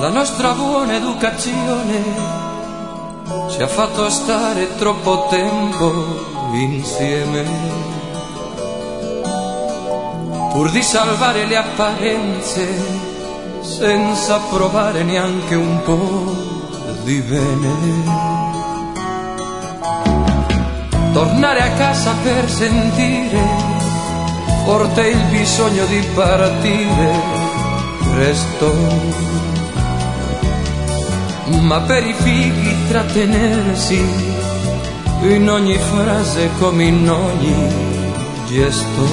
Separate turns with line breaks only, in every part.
La nostra buona educazione ci ha fatto stare troppo tempo insieme, pur di salvare le apparenze senza provare neanche un po' di bene. Tornare a casa per sentire forte il bisogno di partire presto, ma per i figli trattenersi in ogni frase come in ogni gesto,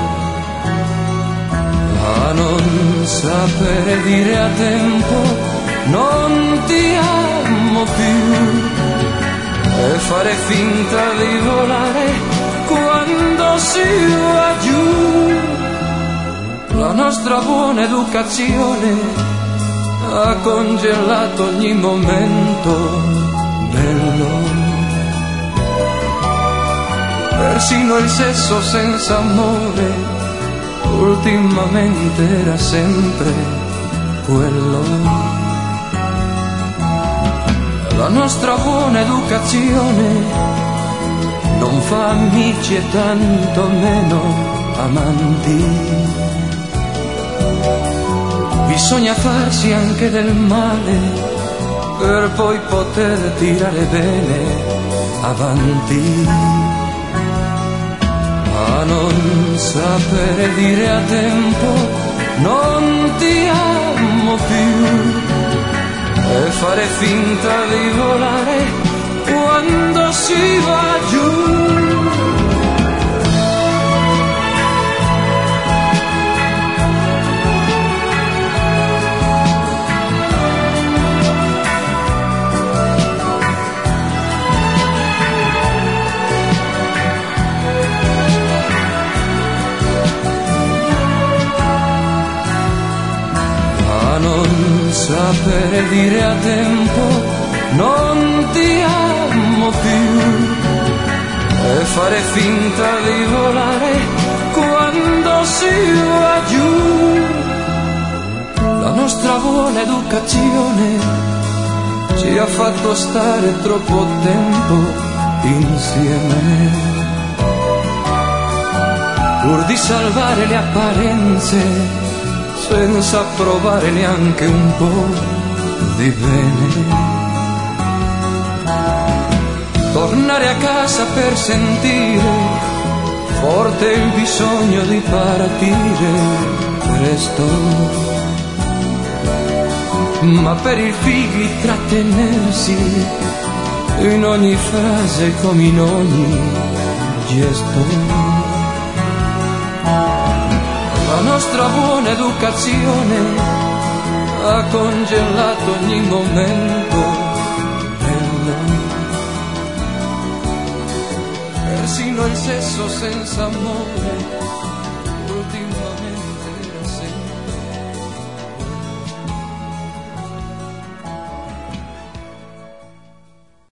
a non sapere dire a tempo non ti amo più e fare finta di volare quando si va giù. La nostra buona educazione ha congelato ogni momento bello, persino il sesso senza amore ultimamente era sempre quello. La nostra buona educazione non fa amici e tanto meno amanti. Bisogna farsi anche del male per poi poter tirare bene avanti. A non sapere dire a tempo non ti amo più e fare finta di volare quando si va giù. Non sapere dire a tempo non ti amo più e fare finta di volare quando si va giù. La nostra buona educazione ci ha fatto stare troppo tempo insieme, pur di salvare le apparenze senza provare neanche un po' di bene. Tornare a casa per sentire forte il bisogno di partire presto, ma per i figli trattenersi in ogni frase come in ogni gesto. La nostra buona educazione ha congelato ogni momento bello, persino il sesso senza amore ultimamente.